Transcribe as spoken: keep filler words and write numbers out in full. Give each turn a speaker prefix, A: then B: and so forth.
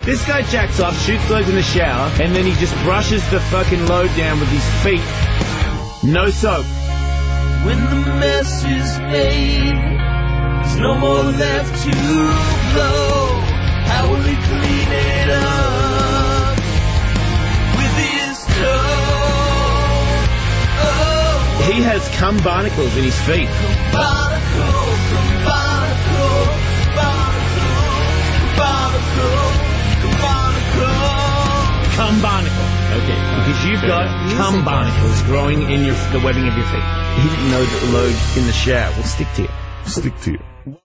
A: This guy jacks off, shoots loads in the shower, and then he just brushes the fucking load down with his feet. No soap.
B: When the mess is made, there's no more left to blow. How will he clean it up with his toe? Oh,
A: he has cum barnacles in his feet.
B: Barnacle, barnacle, barnacle, barnacle, barnacle.
A: Cum barnacle. Okay, because you've got cum barnacles growing in your the webbing of your feet. He didn't know that the load in the shower will stick to you.
C: Stick to you.